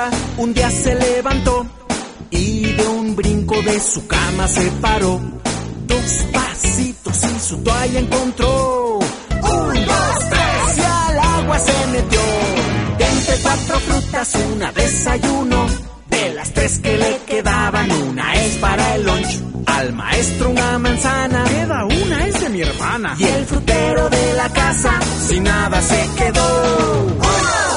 fruta un día se levantó y de un brinco de su cama se paró. 2 pasitos y su toalla encontró. 1, 2, 3 y al agua se metió. De entre 4 frutas una desayuno. De las 3 que le quedaban, una es para el lunch. Al maestro una manzana, queda una, es de mi hermana. Y el frutero de la casa sin nada se quedó. 1,